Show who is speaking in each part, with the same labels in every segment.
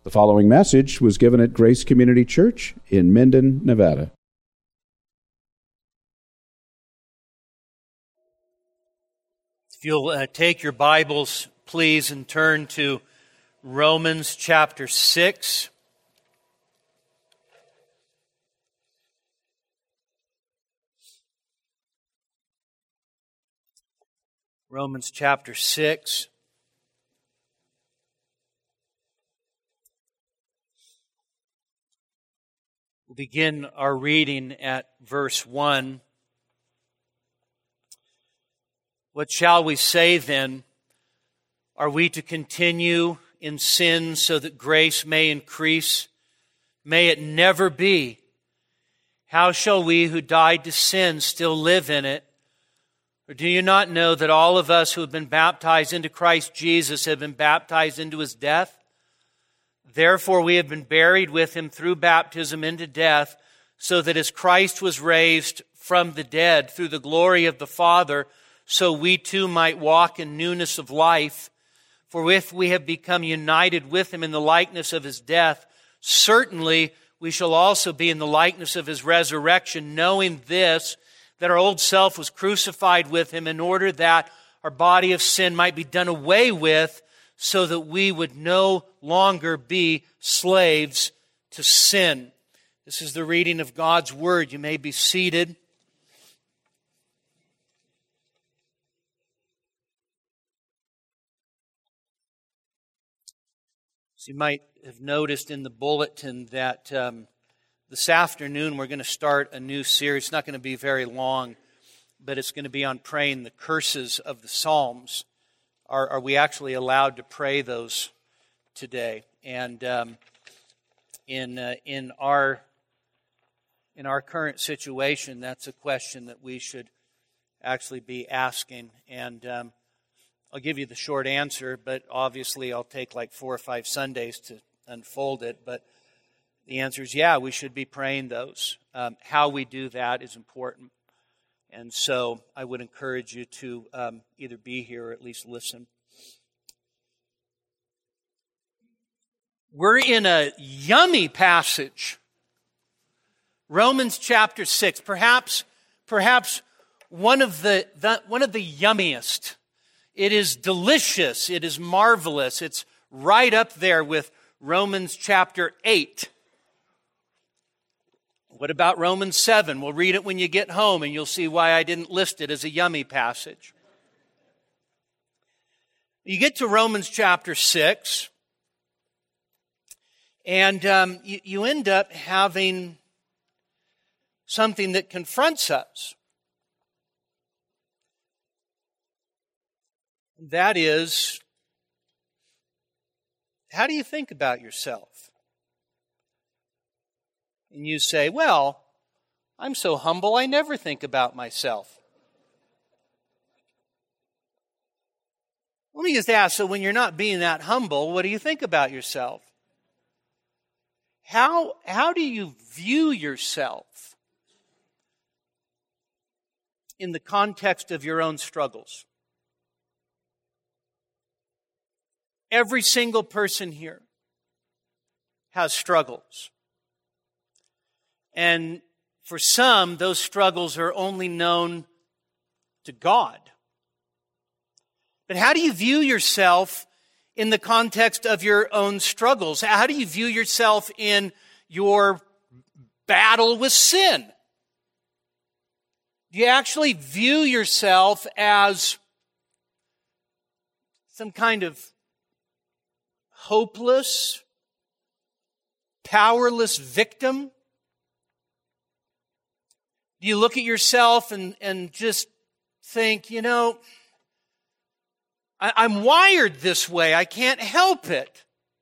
Speaker 1: The following message was given at Grace Community Church in Minden, Nevada.
Speaker 2: If you'll take your Bibles, please, and turn to Romans chapter 6. Romans chapter 6. We'll begin our reading at verse 1. What shall we say then? Are we to continue in sin so that grace may increase? May it never be. How shall we who died to sin still live in it? Or do you not know that all of us who have been baptized into Christ Jesus have been baptized into His death? Therefore we have been buried with Him through baptism into death, so that as Christ was raised from the dead through the glory of the Father, so we too might walk in newness of life. For if we have become united with Him in the likeness of His death, certainly we shall also be in the likeness of His resurrection, knowing this, that our old self was crucified with Him in order that our body of sin might be done away with, so that we would no longer be slaves to sin. This is the reading of God's Word. You may be seated. So you might have noticed in the bulletin that this afternoon we're going to start a new series. It's not going to be very long, but it's going to be on praying the curses of the Psalms. Are we actually allowed to pray those today? And in our current situation, that's a question that we should actually be asking. And I'll give you the short answer, but obviously I'll take like 4 or 5 Sundays to unfold it. But the answer is, yeah, we should be praying those. How we do that is important. And so I would encourage you to either be here or at least listen. We're in a yummy passage. Romans chapter 6, perhaps one of the yummiest. It is delicious. It is marvelous. It's right up there with Romans chapter 8. What about Romans 7? We'll read it when you get home, and you'll see why I didn't list it as a yummy passage. You get to Romans chapter 6, and you end up having something that confronts us. That is, how do you think about yourself? And you say, well, I'm so humble, I never think about myself. Let me just ask, so when you're not being that humble, what do you think about yourself? How do you view yourself in the context of your own struggles? Every single person here has struggles. And for some, those struggles are only known to God. But how do you view yourself in the context of your own struggles? How do you view yourself in your battle with sin? Do you actually view yourself as some kind of hopeless, powerless victim? Do you look at yourself and just think, you know, I'm wired this way. I can't help it.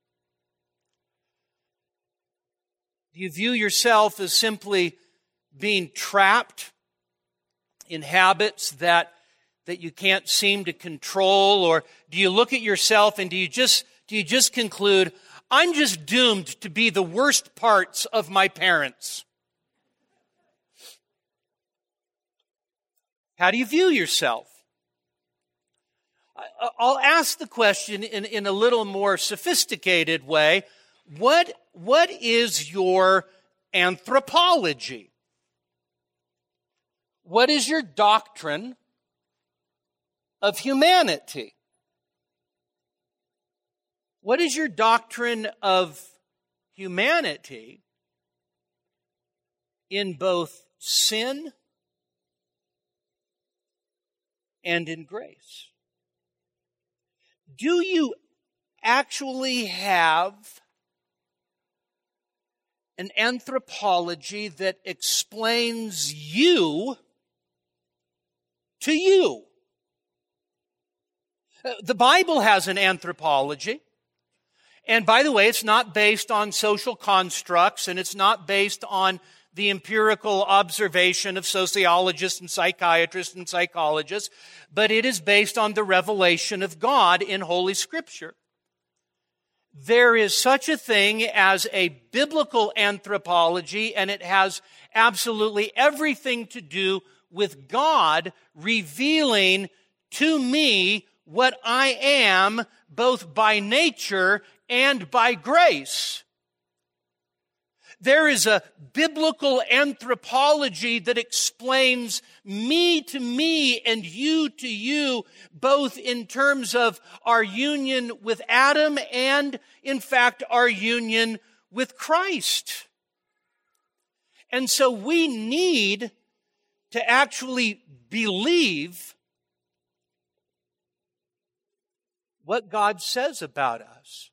Speaker 2: Do you view yourself as simply being trapped in habits that you can't seem to control? Or do you look at yourself and do you just conclude, I'm just doomed to be the worst parts of my parents? How do you view yourself? I'll ask the question in a little more sophisticated way. What is your anthropology? What is your doctrine of humanity? What is your doctrine of humanity in both sin and in grace? Do you actually have an anthropology that explains you to you? The Bible has an anthropology. And by the way, it's not based on social constructs, and it's not based on the empirical observation of sociologists and psychiatrists and psychologists, but it is based on the revelation of God in Holy Scripture. There is such a thing as a biblical anthropology, and it has absolutely everything to do with God revealing to me what I am, both by nature and by grace. There is a biblical anthropology that explains me to me and you to you, both in terms of our union with Adam and, in fact, our union with Christ. And so we need to actually believe what God says about us.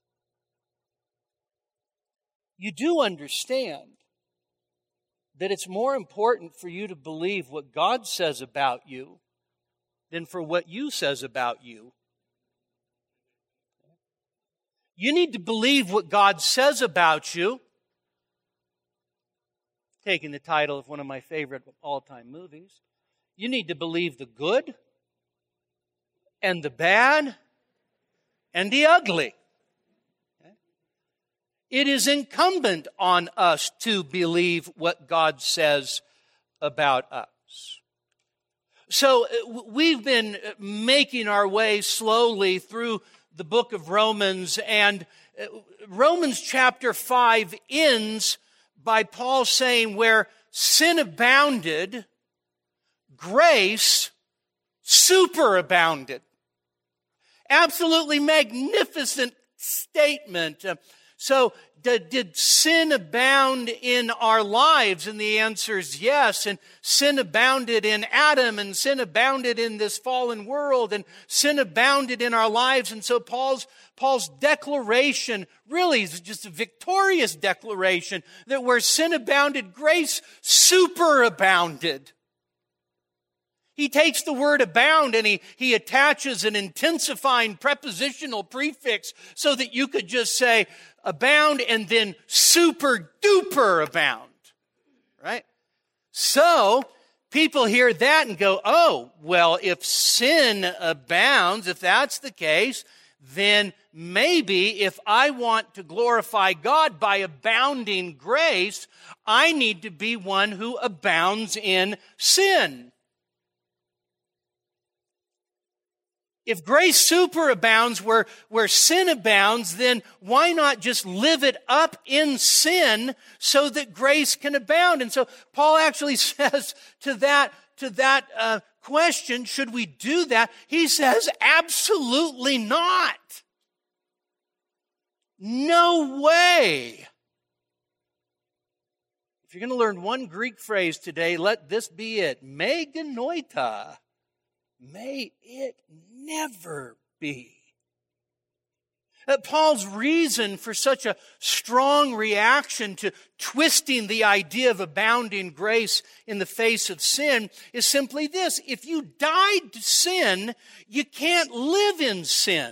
Speaker 2: You do understand that it's more important for you to believe what God says about you than for what you says about you. You need to believe what God says about you. Taking the title of one of my favorite all-time movies. You need to believe the good and the bad and the ugly. It is incumbent on us to believe what God says about us. So we've been making our way slowly through the book of Romans, and Romans chapter 5 ends by Paul saying, where sin abounded, grace superabounded. Absolutely magnificent statement. So, did sin abound in our lives? And the answer is yes. And sin abounded in Adam, and sin abounded in this fallen world, and sin abounded in our lives. And so Paul's declaration really is just a victorious declaration that where sin abounded, grace superabounded. He takes the word abound and he attaches an intensifying prepositional prefix so that you could just say abound and then super duper abound. Right? So people hear that and go, oh, well, if sin abounds, if that's the case, then maybe if I want to glorify God by abounding grace, I need to be one who abounds in sin. If grace superabounds where sin abounds, then why not just live it up in sin so that grace can abound? And so Paul actually says to that question, should we do that? He says, absolutely not. No way. If you're going to learn one Greek phrase today, let this be it. Me genoita. May it never be. Paul's reason for such a strong reaction to twisting the idea of abounding grace in the face of sin is simply this. If you died to sin, you can't live in sin.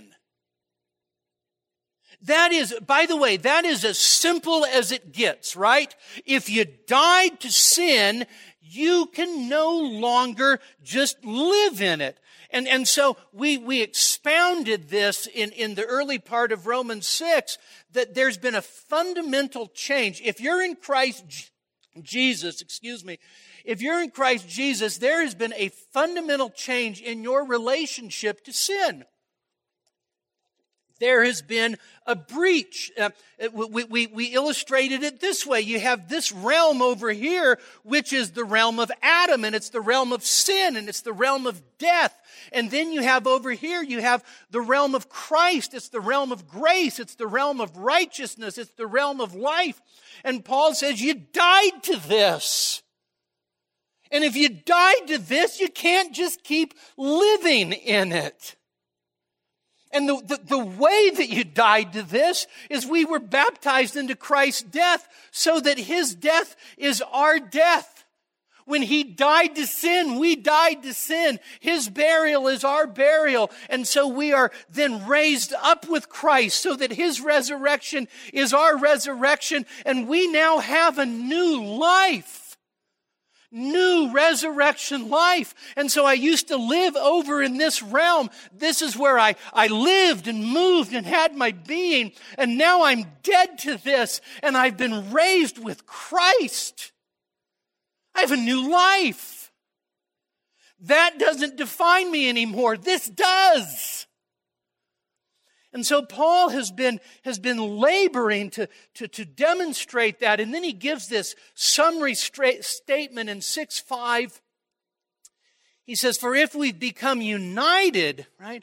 Speaker 2: That is, by the way, that is as simple as it gets, right? If you died to sin, you can no longer just live in it. And so we expounded this in the early part of Romans 6, that there's been a fundamental change. If you're in Christ Jesus, if you're in Christ Jesus, there has been a fundamental change in your relationship to sin. there has been a breach. We illustrated it this way. You have this realm over here, which is the realm of Adam, and it's the realm of sin, and it's the realm of death. And then you have over here, you have the realm of Christ. It's the realm of grace. It's the realm of righteousness. It's the realm of life. And Paul says, you died to this. And if you died to this, you can't just keep living in it. And the way that you died to this is we were baptized into Christ's death so that His death is our death. When He died to sin, we died to sin. His burial is our burial. And so we are then raised up with Christ so that His resurrection is our resurrection. And we now have a new life. New resurrection life. And so I used to live over in this realm. This is where I lived and moved and had my being. And now I'm dead to this. And I've been raised with Christ. I have a new life. That doesn't define me anymore. This does. And so Paul has been laboring to demonstrate that. And then he gives this summary statement in 6:5. He says, for if we've become united, right,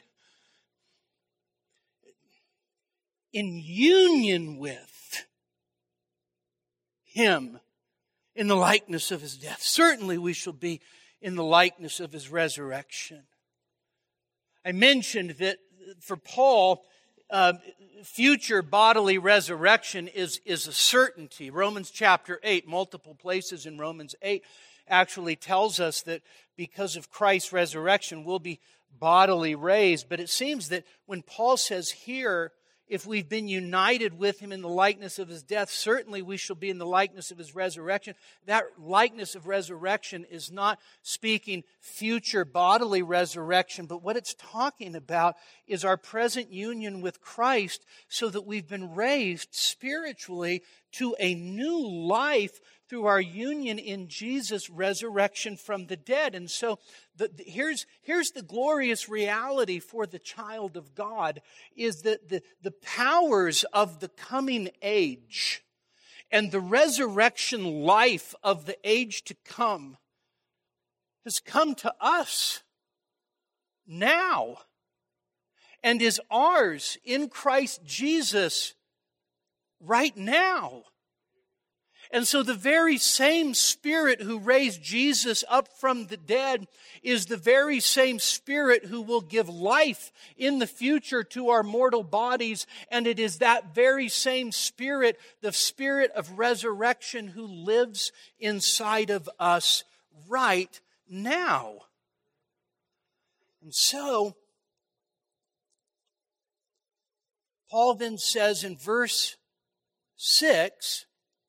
Speaker 2: in union with Him in the likeness of His death, certainly we shall be in the likeness of His resurrection. I mentioned that for Paul, future bodily resurrection is a certainty. Romans chapter 8, multiple places in Romans 8 actually tells us that because of Christ's resurrection, we'll be bodily raised. But it seems that when Paul says here, if we've been united with Him in the likeness of His death, certainly we shall be in the likeness of His resurrection. That likeness of resurrection is not speaking future bodily resurrection, but what it's talking about is our present union with Christ so that we've been raised spiritually to a new life through our union in Jesus' resurrection from the dead. And so here's the glorious reality for the child of God, is that the powers of the coming age and the resurrection life of the age to come has come to us now and is ours in Christ Jesus right now. And so the very same Spirit who raised Jesus up from the dead is the very same Spirit who will give life in the future to our mortal bodies. And it is that very same Spirit, the Spirit of resurrection, who lives inside of us right now. And so, Paul then says in verse 6,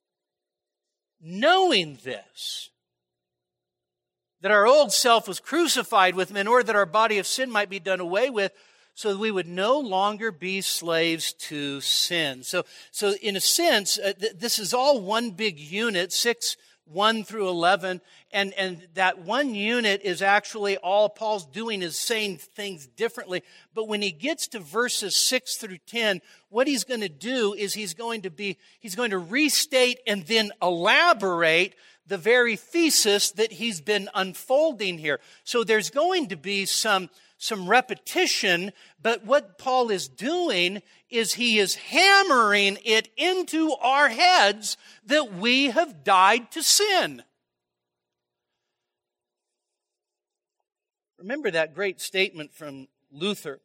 Speaker 2: knowing this, that our old self was crucified with Him in order that our body of sin might be done away with, so that we would no longer be slaves to sin. So in a sense, this is all one big unit, 6:1 through 11, and that one unit is actually all Paul's doing is saying things differently. But when he gets to verses 6 through 10, what he's going to do is he's going to restate and then elaborate the very thesis that he's been unfolding here. So there's going to be some repetition, but what Paul is doing is he is hammering it into our heads that we have died to sin. Remember that great statement from Luther.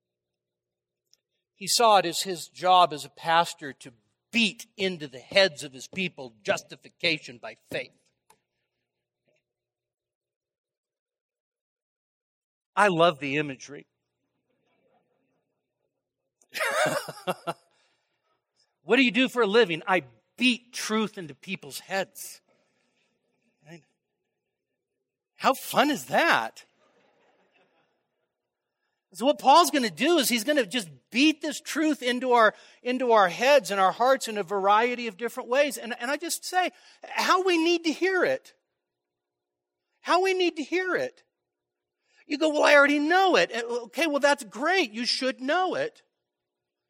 Speaker 2: He saw it as his job as a pastor to beat into the heads of his people justification by faith. I love the imagery. What do you do for a living? I beat truth into people's heads. Right? How fun is that? So what Paul's going to do is he's going to just beat this truth into our heads and our hearts in a variety of different ways. And I just say how we need to hear it. How we need to hear it. You go, well, I already know it. Okay, well, that's great. You should know it.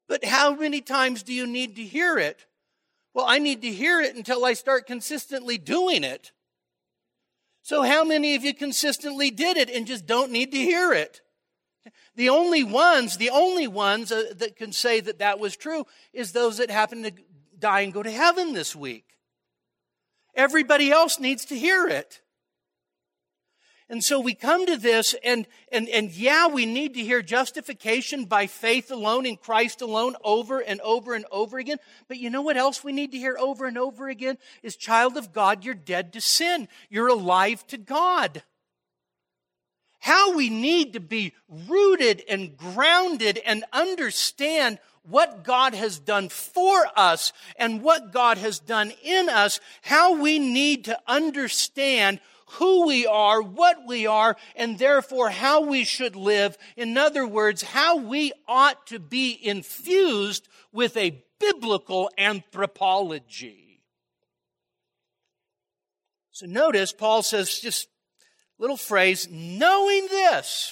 Speaker 2: But how many times do you need to hear it? Well, I need to hear it until I start consistently doing it. So how many of you consistently did it and just don't need to hear it? The only ones that can say that that was true is those that happen to die and go to heaven this week. Everybody else needs to hear it. And so we come to this, and yeah, we need to hear justification by faith alone in Christ alone over and over and over again. But you know what else we need to hear over and over again? Is, child of God, you're dead to sin. You're alive to God. How we need to be rooted and grounded and understand what God has done for us and what God has done in us. How we need to understand who we are, what we are, and therefore how we should live. In other words, how we ought to be infused with a biblical anthropology. So notice Paul says, just little phrase, knowing this.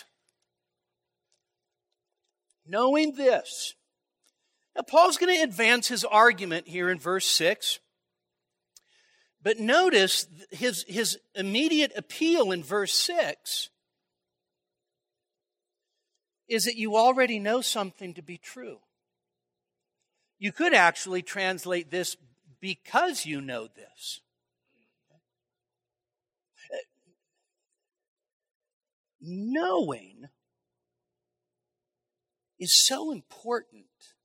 Speaker 2: Knowing this. Now Paul's going to advance his argument here in verse 6. But notice his immediate appeal in verse 6 is that you already know something to be true. You could actually translate this, because you know this. Knowing is so important.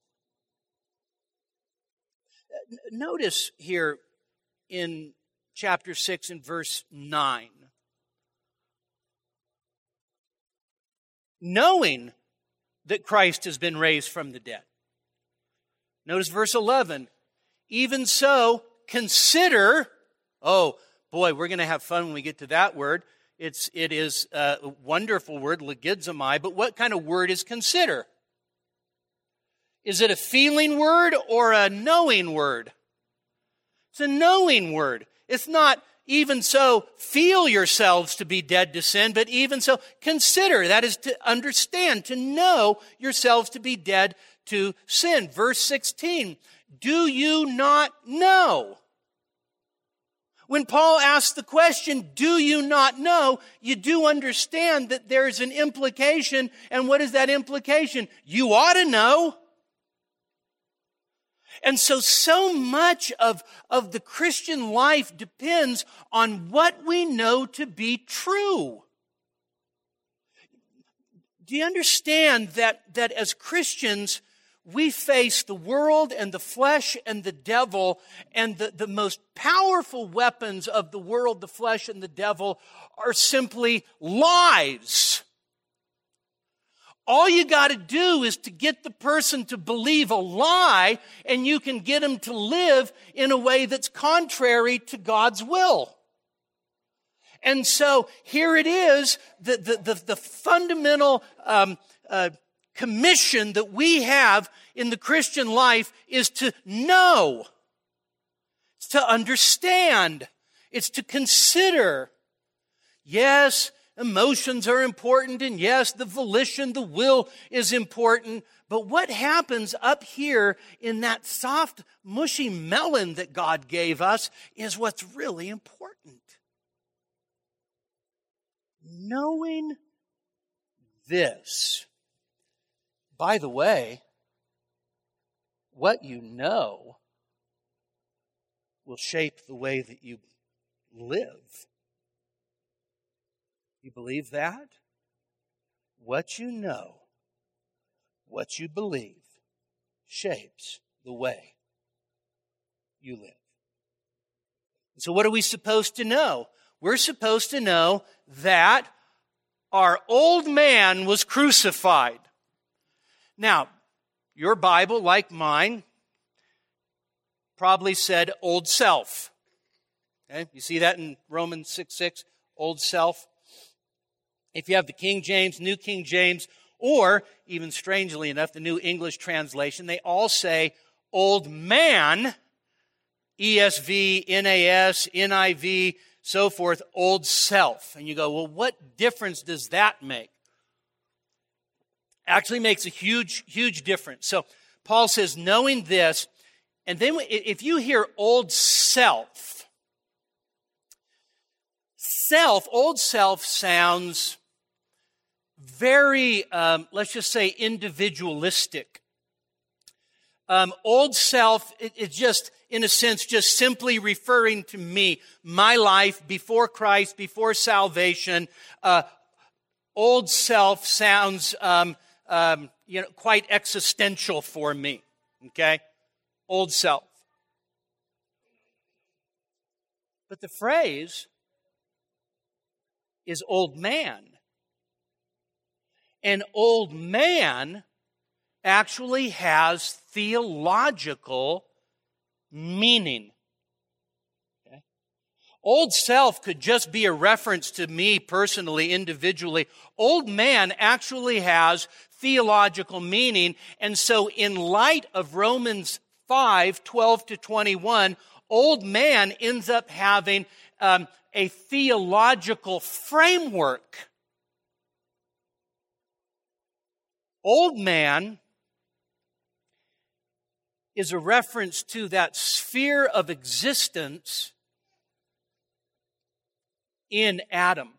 Speaker 2: Notice here in chapter 6 and verse 9. Knowing that Christ has been raised from the dead. Notice verse 11. Even so, consider. Oh, boy, we're going to have fun when we get to that word. It is a wonderful word, logizomai. But what kind of word is consider? Is it a feeling word or a knowing word? It's a knowing word. It's not even so feel yourselves to be dead to sin, but even so consider. That is to understand, to know yourselves to be dead to sin. Verse 16, do you not know? When Paul asks the question, do you not know? You do understand that there's an implication. And what is that implication? You ought to know. And so much of the Christian life depends on what we know to be true. Do you understand that as Christians, we face the world and the flesh and the devil, and the most powerful weapons of the world, the flesh, and the devil are simply lies. All you got to do is to get the person to believe a lie, and you can get them to live in a way that's contrary to God's will. And so here it is, the fundamental commission that we have in the Christian life is to know. It's to understand. It's to consider. Yes, emotions are important, and yes, the volition, the will is important. But what happens up here in that soft, mushy melon that God gave us is what's really important. Knowing this. By the way, what you know will shape the way that you live. You believe that? What you know, what you believe, shapes the way you live. So what are we supposed to know? We're supposed to know that our old man was crucified. Now, your Bible, like mine, probably said old self. Okay? You see that in Romans 6:6, old self. If you have the King James, New King James, or even strangely enough, the New English Translation, they all say old man, ESV, NAS, NIV, so forth, old self. And you go, well, what difference does that make? Actually makes a huge, huge difference. So Paul says, knowing this, and then if you hear old self, old self sounds very, let's just say, individualistic. Old self, it's just, in a sense, just simply referring to me, my life before Christ, before salvation. Old self sounds, quite existential for me. Okay, old self. But the phrase is old man. And old man actually has theological meaning. Okay? Old self could just be a reference to me personally, individually. Old man actually has theological meaning. And so in light of Romans 5:12-21, old man ends up having a theological framework. Old man is a reference to that sphere of existence in Adam.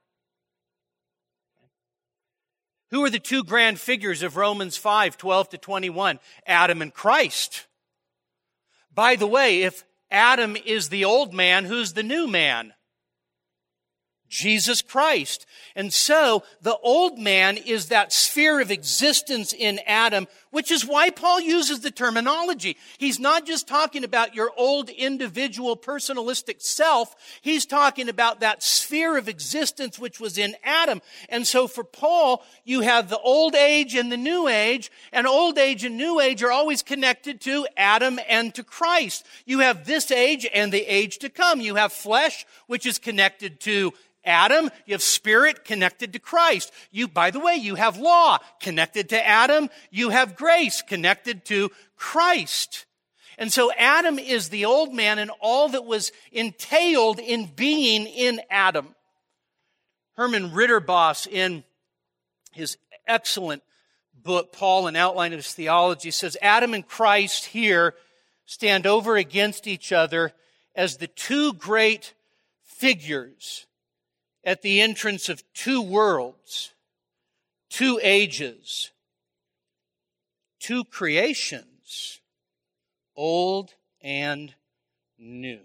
Speaker 2: Who are the two grand figures of Romans 5:12-21? Adam and Christ. By the way, if Adam is the old man, who's the new man? Jesus Christ. And so the old man is that sphere of existence in Adam, which is why Paul uses the terminology. He's not just talking about your old individual personalistic self. He's talking about that sphere of existence which was in Adam. And so for Paul, you have the old age and the new age, and old age and new age are always connected to Adam and to Christ. You have this age and the age to come. You have flesh, which is connected to Adam, you have spirit connected to Christ. By the way, you have law connected to Adam. You have grace connected to Christ. And so Adam is the old man and all that was entailed in being in Adam. Herman Ritterboss, in his excellent book, Paul, An Outline of His Theology, says Adam and Christ here stand over against each other as the two great figures at the entrance of two worlds, two ages, two creations, old and new.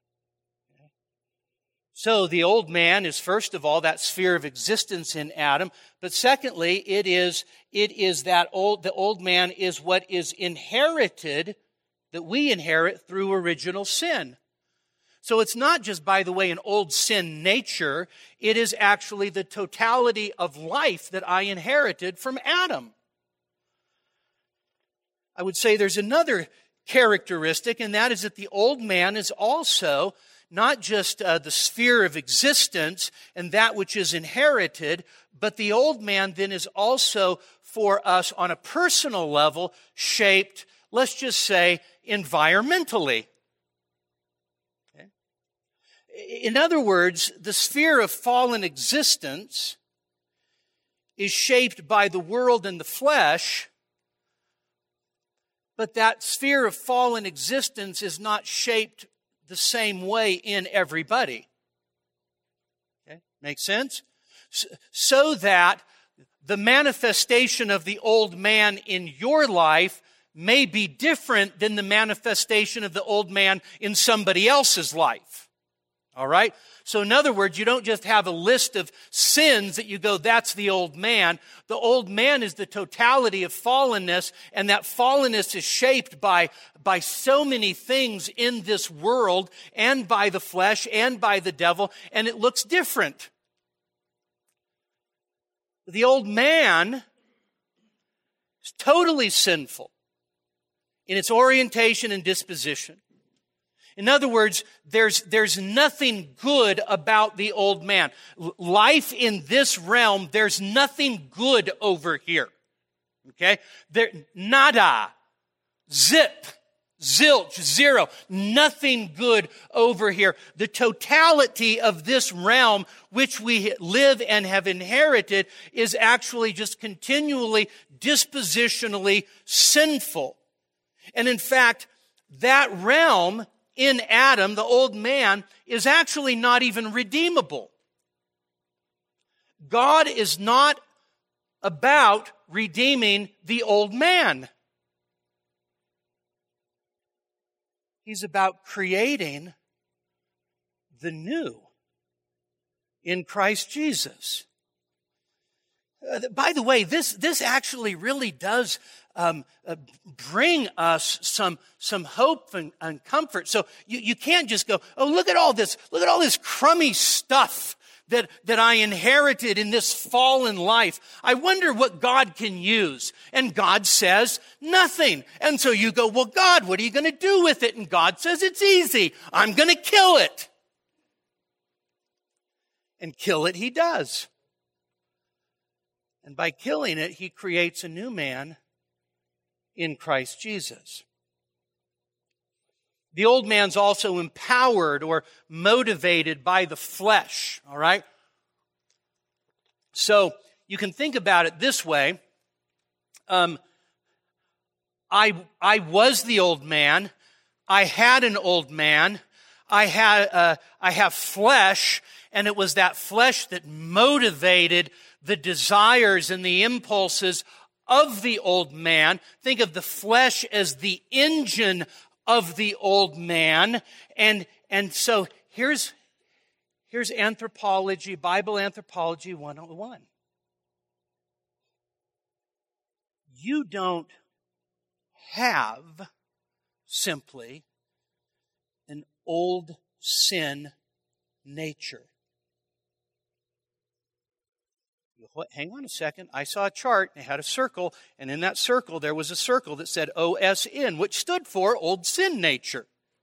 Speaker 2: So the old man is, first of all, that sphere of existence in Adam. But secondly, it is that the old man is what is inherited, that we inherit through original sin. So it's not just, by the way, an old sin nature. It is actually the totality of life that I inherited from Adam. I would say there's another characteristic, and that is that the old man is also not just the sphere of existence and that which is inherited, but the old man then is also for us on a personal level shaped, let's just say, environmentally. In other words, the sphere of fallen existence is shaped by the world and the flesh, but that sphere of fallen existence is not shaped the same way in everybody. Okay? Make sense? So that the manifestation of the old man in your life may be different than the manifestation of the old man in somebody else's life. All right? So in other words, you don't just have a list of sins that you go, that's the old man. The old man is the totality of fallenness, and that fallenness is shaped by so many things in this world, and by the flesh, and by the devil, and it looks different. The old man is totally sinful in its orientation and disposition. In other words, there's nothing good about the old man. Life in this realm, there's nothing good over here. Okay? Nada. Zip. Zilch. Zero. Nothing good over here. The totality of this realm, which we live and have inherited, is actually just continually dispositionally sinful. And in fact, that realm in Adam, the old man, is actually not even redeemable. God is not about redeeming the old man. He's about creating the new in Christ Jesus. By the way, this actually really does bring us some hope and comfort. So you can't just go, oh, look at all this crummy stuff that I inherited in this fallen life. I wonder what God can use. And God says nothing. And so you go, well, God, what are you going to do with it? And God says, it's easy. I'm going to kill it. And kill it he does. And by killing it, he creates a new man in Christ Jesus. The old man's also empowered or motivated by the flesh, all right? So you can think about it this way. I was the old man. I had an old man. I have flesh, and it was that flesh that motivated the desires and the impulses of the old man. Think of the flesh as the engine of the old man. And so here's anthropology, Bible Anthropology 101. You don't have simply an old sin nature. Hang on a second. I saw a chart. It had a circle, and in that circle there was a circle that said OSN, which stood for Old Sin Nature.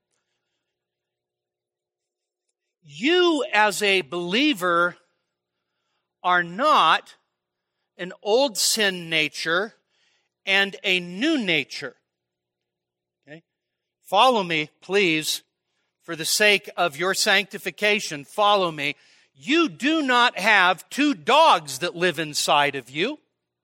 Speaker 2: You, as a believer, are not an old sin nature and a new nature. Okay? Follow me, please, for the sake of your sanctification. Follow me. You do not have two dogs that live inside of you.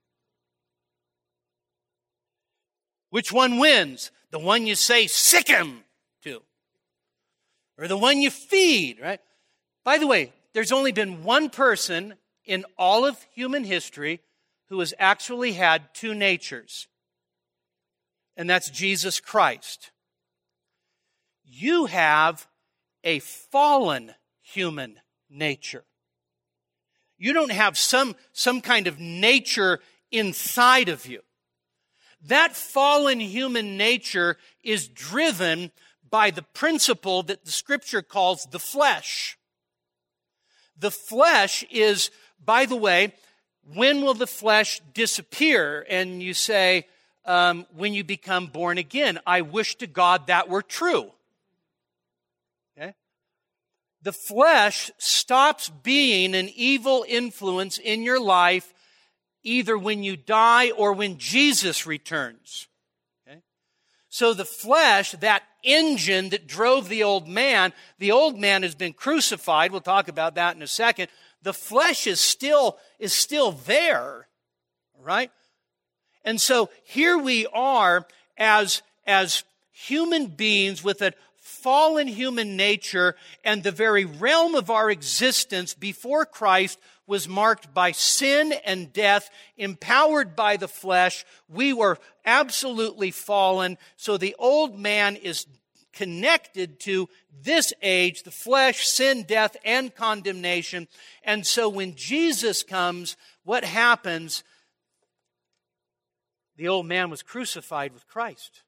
Speaker 2: Which one wins? The one you say, sick him to. Or the one you feed, right? By the way, there's only been one person in all of human history who has actually had two natures. And that's Jesus Christ. You have a fallen human nature. You don't have some kind of nature inside of you. That fallen human nature is driven by the principle that the Scripture calls the flesh. The flesh is, by the way, when will the flesh disappear? And you say, when you become born again. I wish to God that were true. Okay? The flesh stops being an evil influence in your life either when you die or when Jesus returns. Okay? So the flesh, that engine that drove the old man has been crucified. We'll talk about that in a second. The flesh is still there, right? And so here we are as human beings with a fallen human nature, and the very realm of our existence before Christ was marked by sin and death, empowered by the flesh. We were absolutely fallen. So the old man is connected to this age, the flesh, sin, death, and condemnation. And so when Jesus comes, what happens? The old man was crucified with Christ.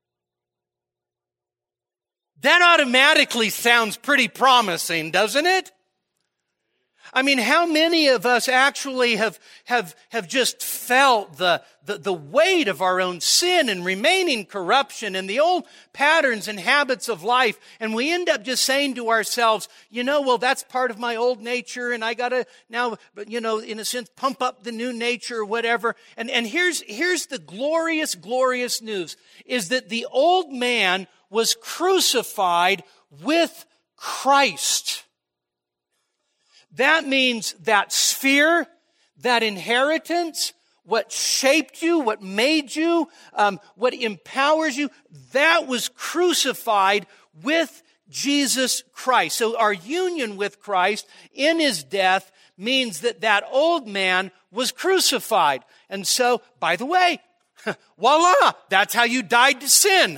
Speaker 2: That automatically sounds pretty promising, doesn't it? I mean, how many of us actually have just felt the weight of our own sin and remaining corruption and the old patterns and habits of life, and we end up just saying to ourselves, well, that's part of my old nature, and I gotta now, in a sense, pump up the new nature or whatever. And here's the glorious, glorious news, is that the old man was crucified with Christ. That means that sphere, that inheritance, what shaped you, what made you, what empowers you, that was crucified with Jesus Christ. So our union with Christ in his death means that that old man was crucified. And so, by the way, voila, that's how you died to sin.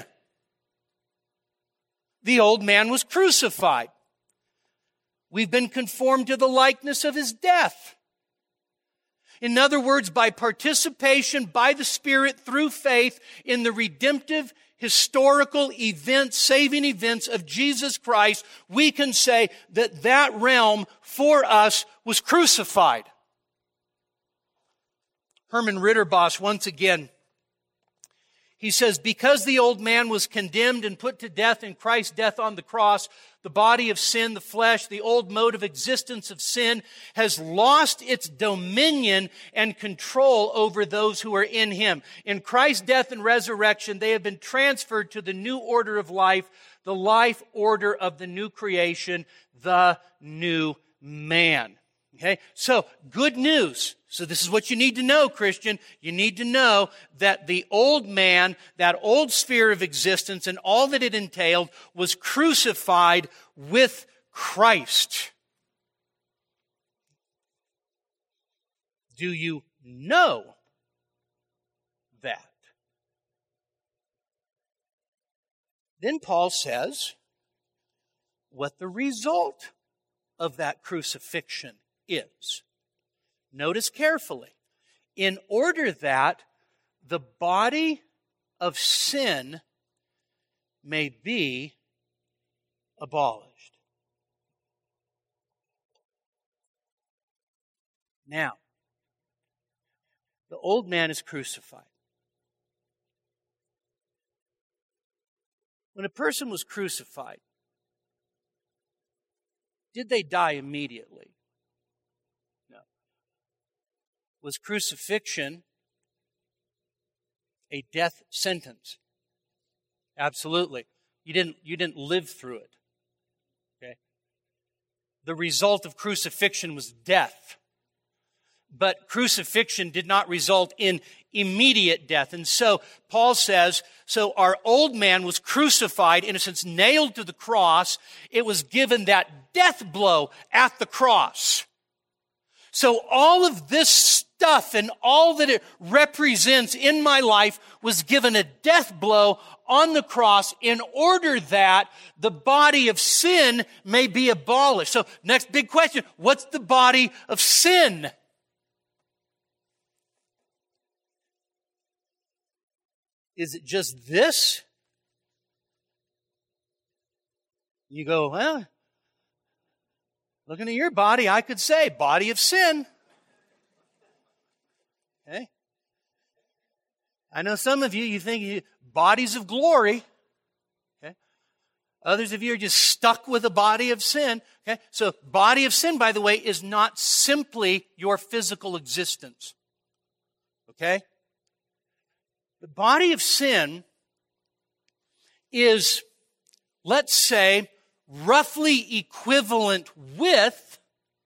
Speaker 2: The old man was crucified. We've been conformed to the likeness of his death. In other words, by participation by the Spirit through faith in the redemptive, historical events, saving events of Jesus Christ, we can say that that realm for us was crucified. Herman Ritterboss, once again, he says, because the old man was condemned and put to death in Christ's death on the cross, the body of sin, the flesh, the old mode of existence of sin has lost its dominion and control over those who are in him. In Christ's death and resurrection, they have been transferred to the new order of life, the life order of the new creation, the new man. Okay, so good news. So this is what you need to know, Christian. You need to know that the old man, that old sphere of existence and all that it entailed was crucified with Christ. Do you know that? Then Paul says what the result of that crucifixion is. Notice carefully. In order that the body of sin may be abolished. Now, the old man is crucified. When a person was crucified, did they die immediately? No. Was crucifixion a death sentence? Absolutely. You didn't live through it. Okay? The result of crucifixion was death. But crucifixion did not result in immediate death. And so Paul says, so our old man was crucified, in a sense, nailed to the cross. It was given that death blow at the cross. So all of this stuff and all that it represents in my life was given a death blow on the cross in order that the body of sin may be abolished. So next big question, what's the body of sin? Is it just this? You go, well, looking at your body, I could say, body of sin. Okay? I know some of you think bodies of glory. Okay? Others of you are just stuck with a body of sin. Okay? So body of sin, by the way, is not simply your physical existence. Okay? The body of sin is, let's say, roughly equivalent with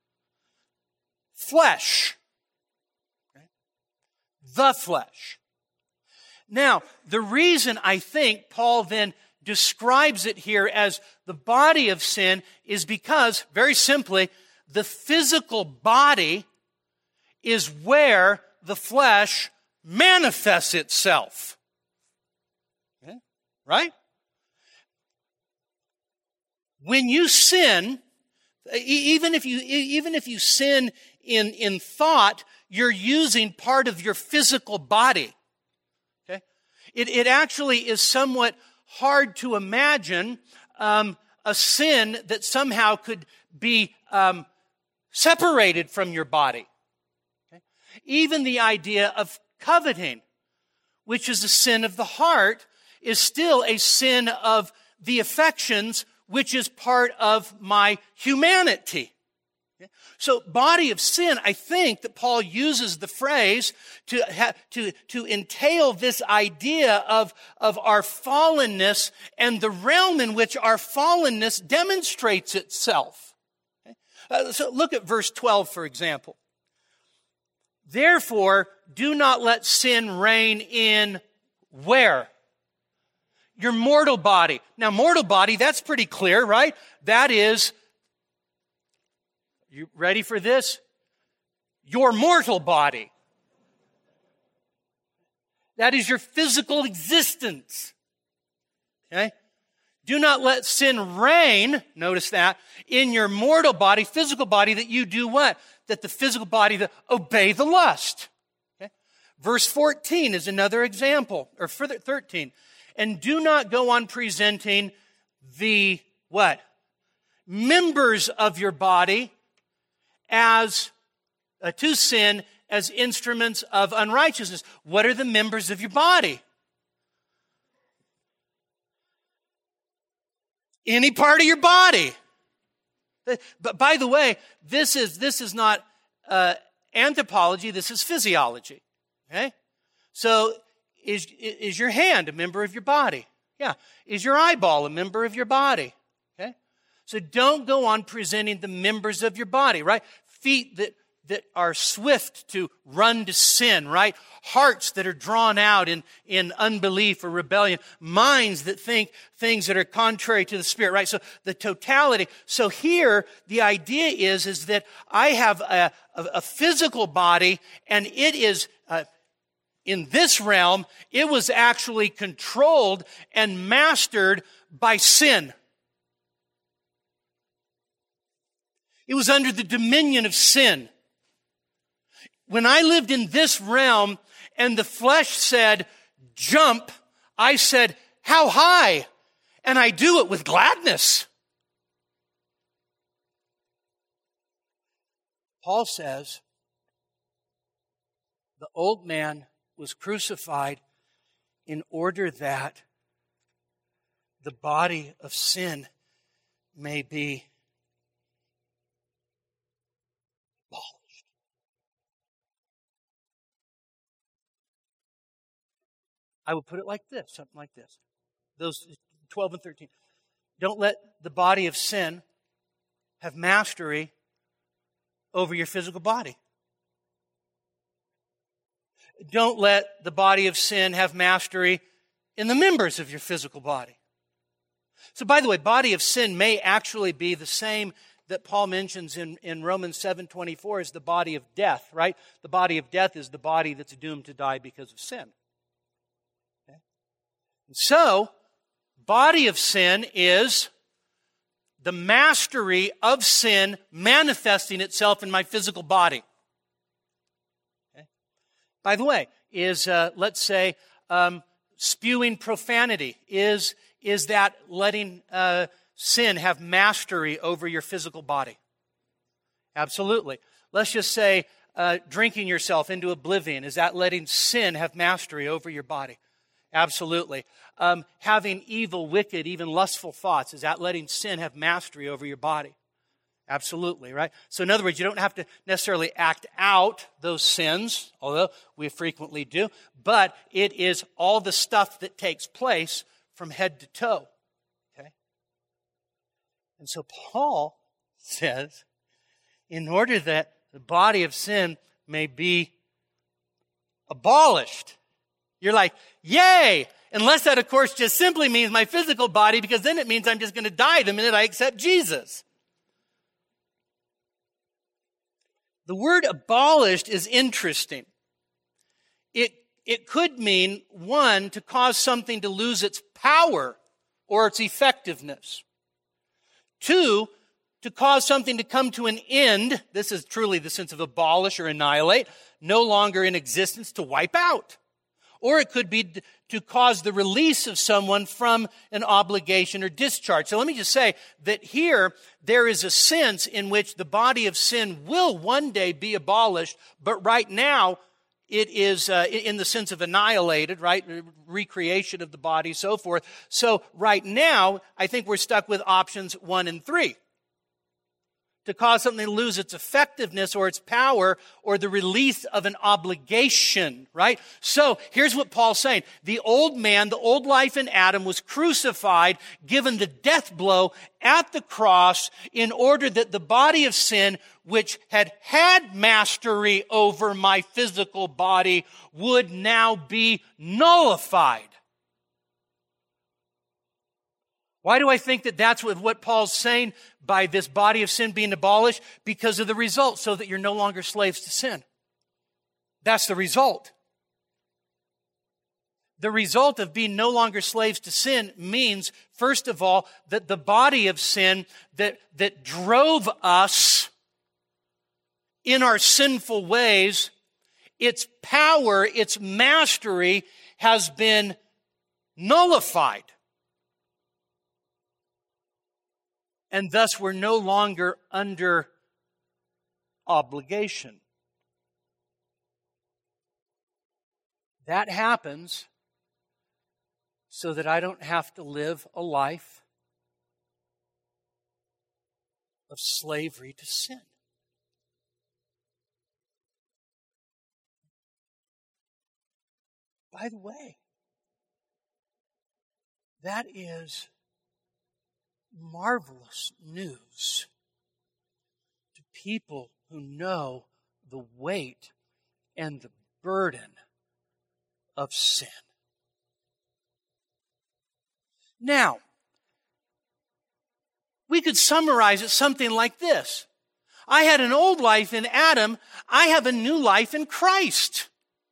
Speaker 2: flesh. Okay? The flesh. Now, the reason I think Paul then describes it here as the body of sin is because, very simply, the physical body is where the flesh manifests itself. Okay? Right? When you sin, even if you sin in thought, you're using part of your physical body. Okay? It actually is somewhat hard to imagine a sin that somehow could be separated from your body. Okay? Even the idea of coveting, which is a sin of the heart, is still a sin of the affections, which is part of my humanity. Okay? So, body of sin, I think that Paul uses the phrase to entail this idea of our fallenness and the realm in which our fallenness demonstrates itself. Okay? So look at verse 12, for example. Therefore, do not let sin reign in where? Your mortal body. Now, mortal body, that's pretty clear, right? That is, you ready for this? Your mortal body. That is your physical existence. Okay? Do not let sin reign, notice that, in your mortal body, physical body, that you do what? That the physical body that obey the lust. Okay? Verse 14 is another example, or 13. And do not go on presenting the, what? Members of your body as, to sin, as instruments of unrighteousness. What are the members of your body? Any part of your body. But by the way, this is not anthropology, this is physiology. Okay? So, is your hand a member of your body? Yeah. Is your eyeball a member of your body? Okay? So don't go on presenting the members of your body, right? Feet that are swift to run to sin, right? Hearts that are drawn out in unbelief or rebellion. Minds that think things that are contrary to the Spirit, right? So the totality. So here, the idea is that I have a physical body, and it is, in this realm, it was actually controlled and mastered by sin. It was under the dominion of sin. When I lived in this realm and the flesh said, jump, I said, how high? And I do it with gladness. Paul says, the old man was crucified in order that the body of sin may be abolished. I would put it like this, something like this. Those 12 and 13. Don't let the body of sin have mastery over your physical body. Don't let the body of sin have mastery in the members of your physical body. So by the way, body of sin may actually be the same that Paul mentions in Romans 7:24 as the body of death, right? The body of death is the body that's doomed to die because of sin. Okay? And so, body of sin is the mastery of sin manifesting itself in my physical body. Okay? By the way, is, let's say, spewing profanity, is that letting sin have mastery over your physical body? Absolutely. Let's just say drinking yourself into oblivion, is that letting sin have mastery over your body? Absolutely. Having evil, wicked, even lustful thoughts, is that letting sin have mastery over your body? Absolutely, right? So in other words, you don't have to necessarily act out those sins, although we frequently do, but it is all the stuff that takes place from head to toe. Okay? And so Paul says, in order that the body of sin may be abolished, you're like, yay! Unless that, of course, just simply means my physical body, because then it means I'm just going to die the minute I accept Jesus. The word abolished is interesting. It could mean, one, to cause something to lose its power or its effectiveness. Two, to cause something to come to an end. This is truly the sense of abolish or annihilate, no longer in existence, to wipe out. Or it could be to cause the release of someone from an obligation or discharge. So let me just say that here there is a sense in which the body of sin will one day be abolished, but right now it is in the sense of annihilated, right? Recreation of the body, so forth. So right now, I think we're stuck with options 1 and 3. to cause something to lose its effectiveness or its power or the release of an obligation, right? So here's what Paul's saying. The old man, the old life in Adam was crucified, given the death blow at the cross in order that the body of sin, which had mastery over my physical body, would now be nullified. Why do I think that that's what Paul's saying by this body of sin being abolished? Because of the result, so that you're no longer slaves to sin. That's the result. The result of being no longer slaves to sin means, first of all, that the body of sin that drove us in our sinful ways, its power, its mastery has been nullified. And thus we're no longer under obligation. That happens so that I don't have to live a life of slavery to sin. By the way, that is marvelous news to people who know the weight and the burden of sin. Now, we could summarize it something like this. I had an old life in Adam. I have a new life in Christ.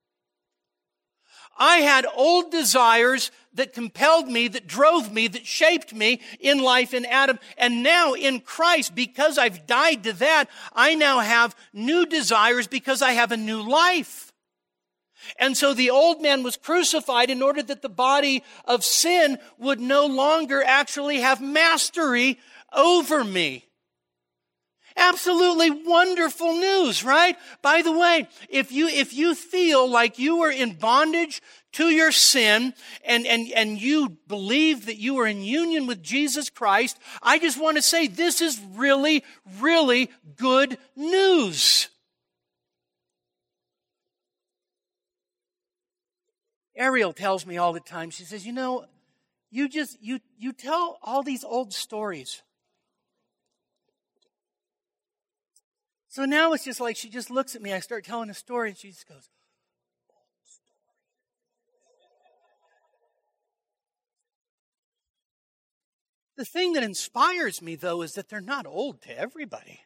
Speaker 2: I had old desires that compelled me, that drove me, that shaped me in life in Adam. And now in Christ, because I've died to that, I now have new desires because I have a new life. And so the old man was crucified in order that the body of sin would no longer actually have mastery over me. Absolutely wonderful news, right? By the way, if you feel like you are in bondage to your sin and you believe that you are in union with Jesus Christ, I just want to say this is really, really good news. Ariel tells me all the time, she says, you tell all these old stories. So now it's just like she just looks at me. I start telling a story and she just goes, old story. The thing that inspires me, though, is that they're not old to everybody.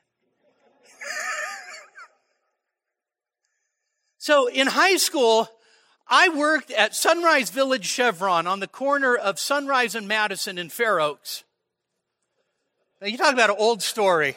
Speaker 2: So in high school, I worked at Sunrise Village Chevron on the corner of Sunrise and Madison in Fair Oaks. Now, you talk about an old story.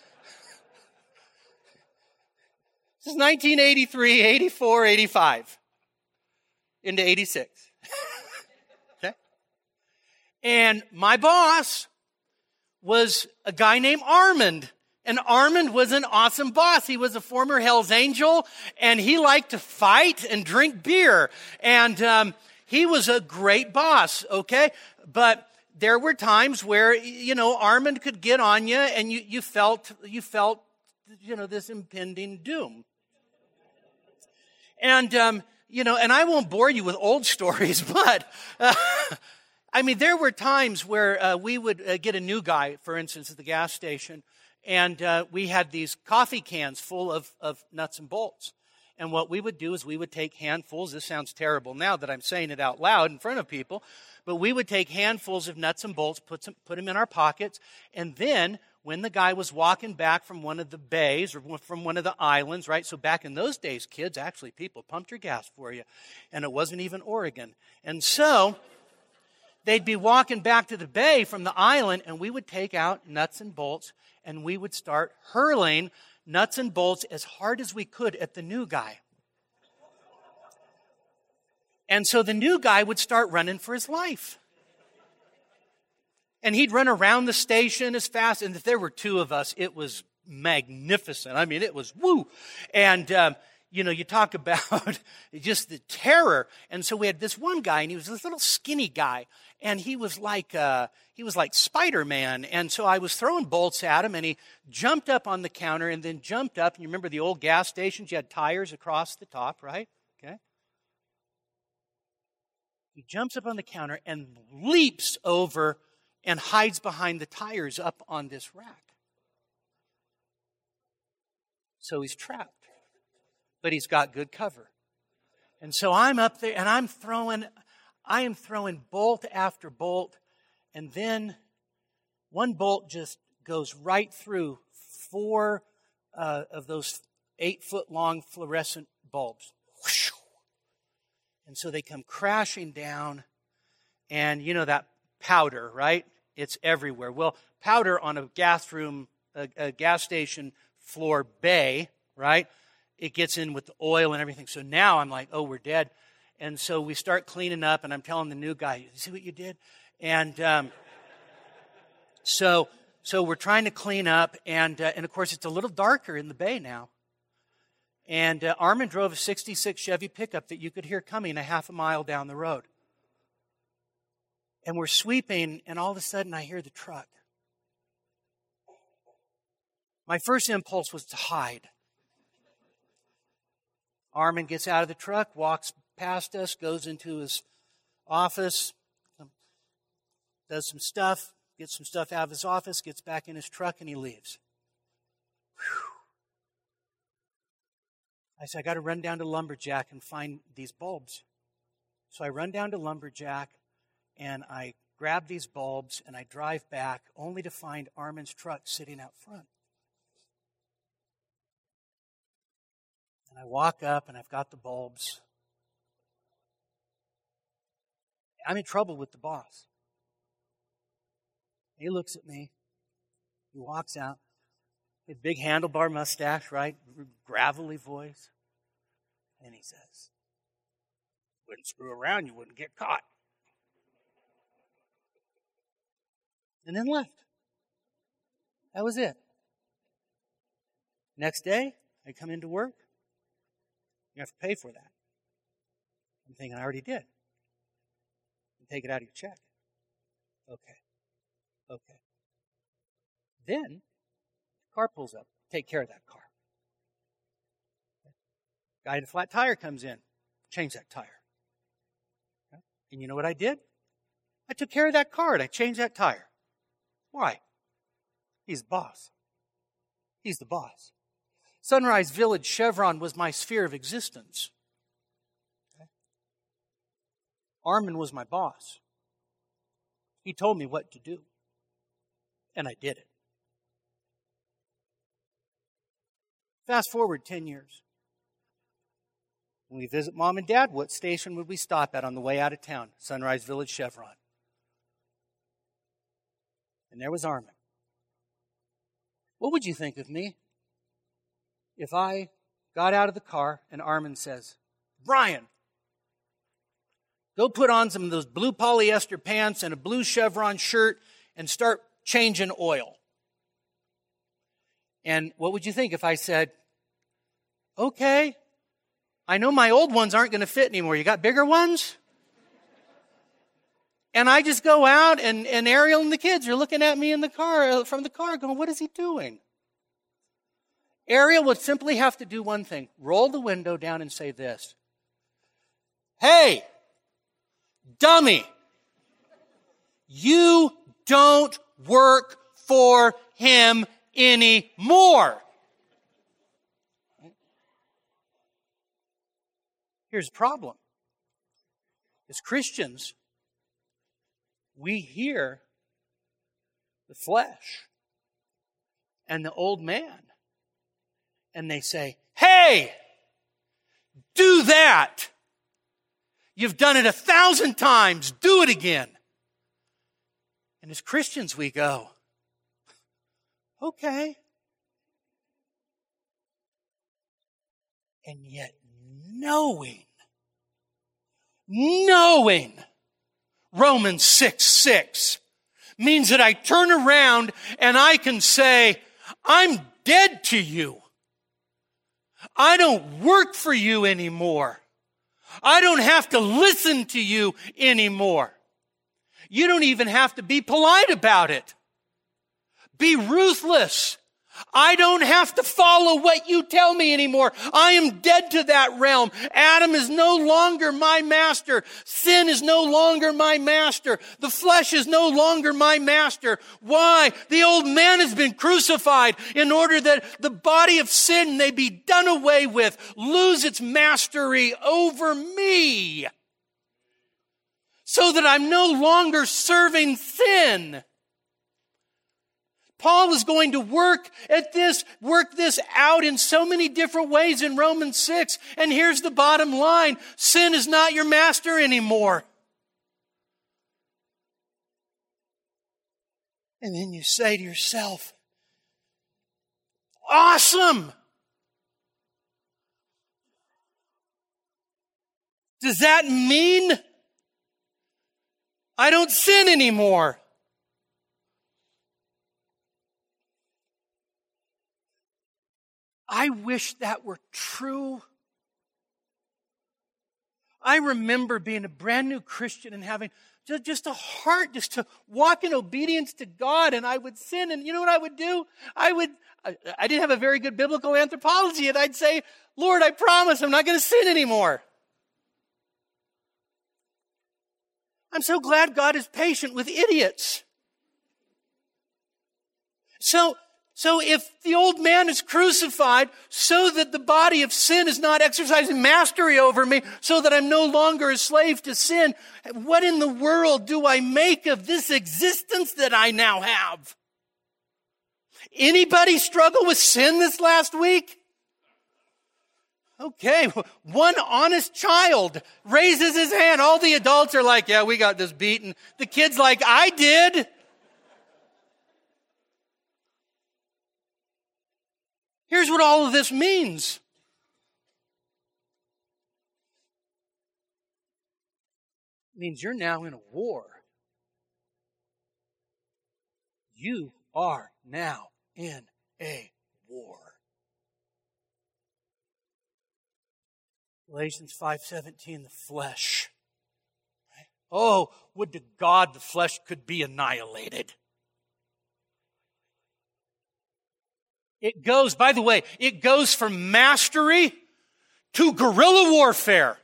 Speaker 2: This is 1983, 84, 85, into 86. Okay? And my boss was a guy named Armand. And Armand was an awesome boss. He was a former Hell's Angel, and he liked to fight and drink beer. And he was a great boss, okay? But there were times where, Armand could get on you, and you felt, this impending doom. And, and I won't bore you with old stories, but, there were times where we would get a new guy, for instance, at the gas station, and we had these coffee cans full of nuts and bolts. And what we would do is we would take handfuls. This sounds terrible now that I'm saying it out loud in front of people, but we would take handfuls of nuts and bolts, put them in our pockets, and then when the guy was walking back from one of the bays or from one of the islands, right? So back in those days, kids, actually, people pumped your gas for you. And it wasn't even Oregon. And so they'd be walking back to the bay from the island, and we would take out nuts and bolts, and we would start hurling nuts and bolts as hard as we could at the new guy. And so the new guy would start running for his life. And he'd run around the station as fast. And if there were two of us, it was magnificent. It was woo. And, you talk about just the terror. And so we had this one guy, and he was this little skinny guy, and he was like Spider-Man. And so I was throwing bolts at him, and he jumped up on the counter and then jumped up. And you remember the old gas stations? You had tires across the top, right? Okay. He jumps up on the counter and leaps over and hides behind the tires up on this rack. So he's trapped. But he's got good cover. And so I'm up there and I am throwing bolt after bolt. And then one bolt just goes right through 4 of those 8-foot long fluorescent bulbs. And so they come crashing down. And you know that powder, right? It's everywhere. Well, powder on a gas station floor bay, right? It gets in with the oil and everything. So now I'm like, oh, we're dead. And so we start cleaning up, and I'm telling the new guy, you see what you did? And so we're trying to clean up, and of course it's a little darker in the bay now. And Armin drove a 66 Chevy pickup that you could hear coming a half a mile down the road. And we're sweeping, and all of a sudden I hear the truck. My first impulse was to hide. Armin gets out of the truck, walks past us, goes into his office, does some stuff, gets some stuff out of his office, gets back in his truck, and he leaves. Whew. I said, I got to run down to Lumberjack and find these bulbs. So I run down to Lumberjack, and I grab these bulbs, and I drive back, only to find Armin's truck sitting out front. And I walk up, and I've got the bulbs. I'm in trouble with the boss. He looks at me. He walks out. A big handlebar mustache, right? Gravelly voice. And he says, wouldn't screw around, you wouldn't get caught. And then left. That was it. Next day, I come into work. You have to pay for that. I'm thinking, I already did. You take it out of your check. Okay. Then, the car pulls up. Take care of that car. Guy in a flat tire comes in. Change that tire. Okay. And you know what I did? I took care of that car and I changed that tire. Why? He's the boss. He's the boss. Sunrise Village Chevron was my sphere of existence. Okay. Armin was my boss. He told me what to do. And I did it. Fast forward 10 years. When we visit Mom and Dad, what station would we stop at on the way out of town? Sunrise Village Chevron. And there was Armin. What would you think of me if I got out of the car and Armin says, Brian, go put on some of those blue polyester pants and a blue Chevron shirt and start changing oil. And what would you think if I said, okay, I know my old ones aren't going to fit anymore. You got bigger ones? And I just go out and Ariel and the kids are looking at me in the car, from the car going, what is he doing? Ariel would simply have to do one thing. Roll the window down and say this. Hey, dummy, you don't work for him anymore. Here's the problem. As Christians, we hear the flesh and the old man, and they say, hey, do that. You've done it 1,000 times. Do it again. And as Christians, we go, okay. And yet knowing Romans 6:6 means that I turn around and I can say, I'm dead to you. I don't work for you anymore. I don't have to listen to you anymore. You don't even have to be polite about it. Be ruthless. I don't have to follow what you tell me anymore. I am dead to that realm. Adam is no longer my master. Sin is no longer my master. The flesh is no longer my master. Why? The old man has been crucified in order that the body of sin may be done away with, lose its mastery over me, so that I'm no longer serving sin. Paul is going to work this out in so many different ways in Romans 6. And here's the bottom line. Sin is not your master anymore. And then you say to yourself, awesome! Does that mean I don't sin anymore? I wish that were true. I remember being a brand new Christian and having just a heart just to walk in obedience to God, and I would sin, and you know what I would do? I didn't have a very good biblical anthropology, and I'd say, Lord, I promise I'm not going to sin anymore. I'm so glad God is patient with idiots. So if the old man is crucified so that the body of sin is not exercising mastery over me, so that I'm no longer a slave to sin, what in the world do I make of this existence that I now have? Anybody struggle with sin this last week? Okay, one honest child raises his hand. All the adults are like, yeah, we got this beaten. The kid's like, I did. Here's what all of this means. It means you're now in a war. You are now in a war. Galatians 5:17, the flesh. Oh, would to God the flesh could be annihilated. It goes, by the way, it goes from mastery to guerrilla warfare.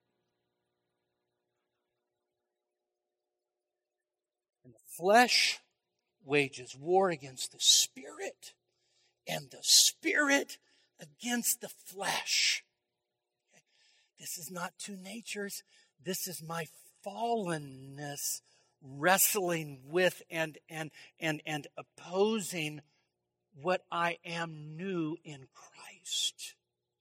Speaker 2: And the flesh wages war against the spirit, and the spirit against the flesh. This is not two natures. This is my fallenness wrestling with and opposing what I am new in Christ.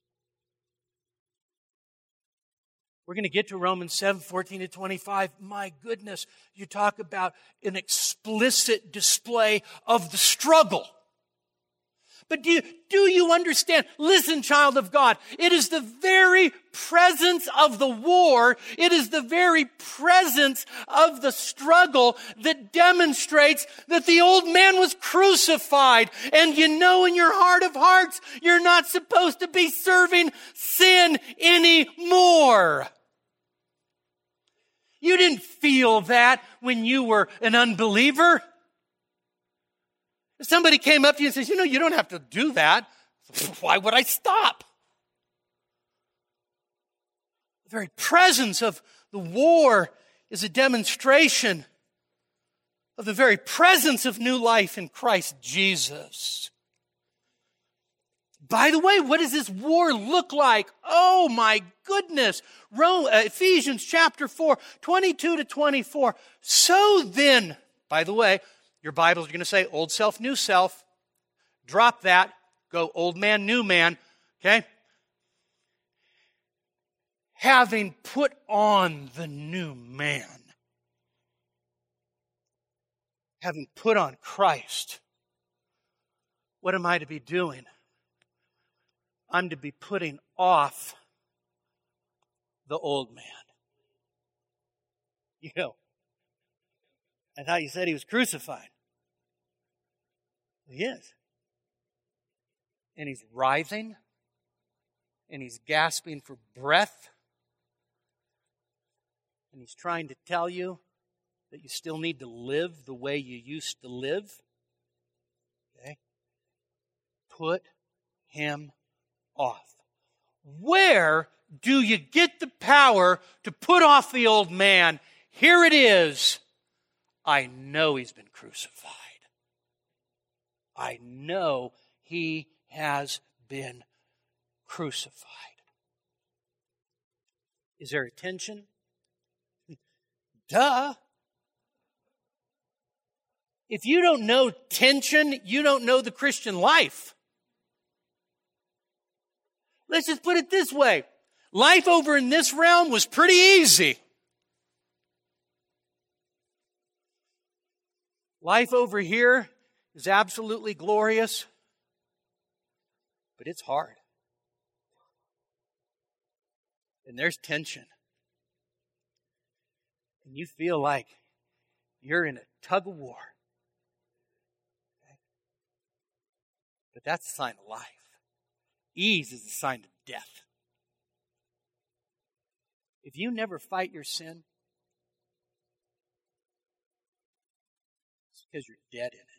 Speaker 2: We're going to get to Romans 7:14-25. My goodness, you talk about an explicit display of the struggle. But do you understand? Listen, child of God, it is the very presence of the war, it is the very presence of the struggle that demonstrates that the old man was crucified. And you know in your heart of hearts, you're not supposed to be serving sin anymore. You didn't feel that when you were an unbeliever. If somebody came up to you and says, you know, you don't have to do that, why would I stop? The very presence of the war is a demonstration of the very presence of new life in Christ Jesus. By the way, what does this war look like? Oh my goodness. Ephesians chapter 4, 22-24. So then, by the way, your Bibles are going to say old self, new self. Drop that. Go old man, new man. Okay? Having put on the new man. Having put on Christ. What am I to be doing? I'm to be putting off the old man. You know, I thought you said he was crucified. He is. And he's writhing and he's gasping for breath, and he's trying to tell you that you still need to live the way you used to live, okay? Put him off. Where do you get the power to put off the old man? Here it is. I know he's been crucified. I know he has been crucified. Is there a tension? Duh. If you don't know tension, you don't know the Christian life. Let's just put it this way. Life over in this realm was pretty easy. Life over here is absolutely glorious, but it's hard. And there's tension. And you feel like you're in a tug of war. Okay? But that's a sign of life. Ease is a sign of death. If you never fight your sin, it's because you're dead in it.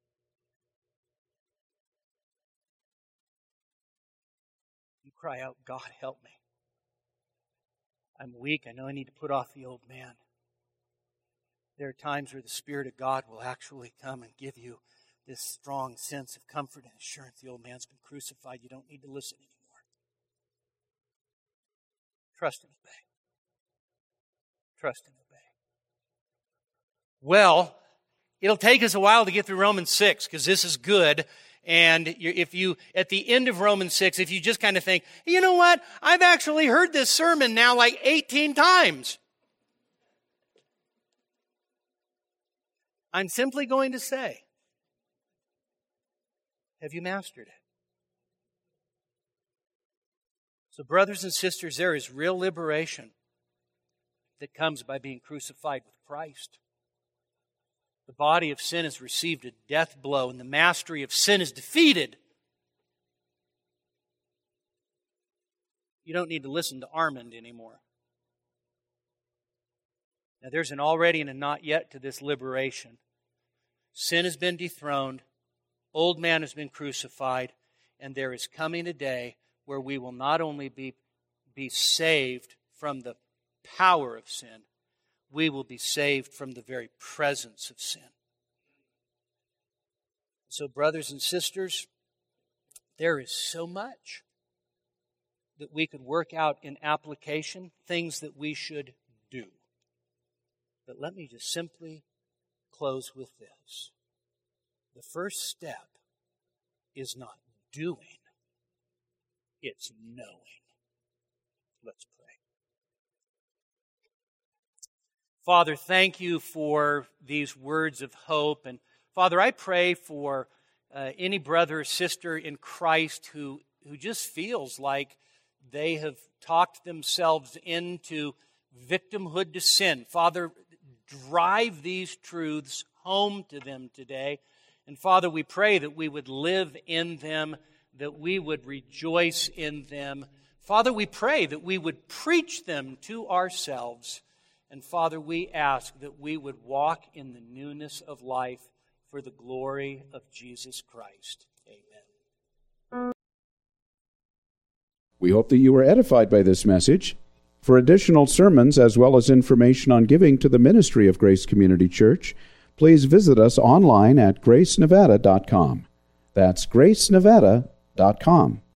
Speaker 2: You cry out, God, help me. I'm weak. I know I need to put off the old man. There are times where the Spirit of God will actually come and give you this strong sense of comfort and assurance. The old man's been crucified. You don't need to listen anymore. Trust and obey. Trust and obey. Well, it'll take us a while to get through Romans 6 because this is good. And if you, at the end of Romans 6, if you just kind of think, you know what? I've actually heard this sermon now like 18 times. I'm simply going to say, have you mastered it? So brothers and sisters, there is real liberation that comes by being crucified with Christ. The body of sin has received a death blow, and the mastery of sin is defeated. You don't need to listen to Armand anymore. Now, there's an already and a not yet to this liberation. Sin has been dethroned. Old man has been crucified. And there is coming a day where we will not only be saved from the power of sin, we will be saved from the very presence of sin. So, brothers and sisters, there is so much that we could work out in application, things that we should do. But let me just simply close with this. The first step is not doing, it's knowing. Let's pray. Father, thank you for these words of hope. And Father, I pray for any brother or sister in Christ who just feels like they have talked themselves into victimhood to sin. Father, drive these truths home to them today. And Father, we pray that we would live in them, that we would rejoice in them. Father, we pray that we would preach them to ourselves. And Father, we ask that we would walk in the newness of life for the glory of Jesus Christ. Amen.
Speaker 1: We hope that you were edified by this message. For additional sermons as well as information on giving to the ministry of Grace Community Church, please visit us online at gracenevada.com. That's gracenevada.com.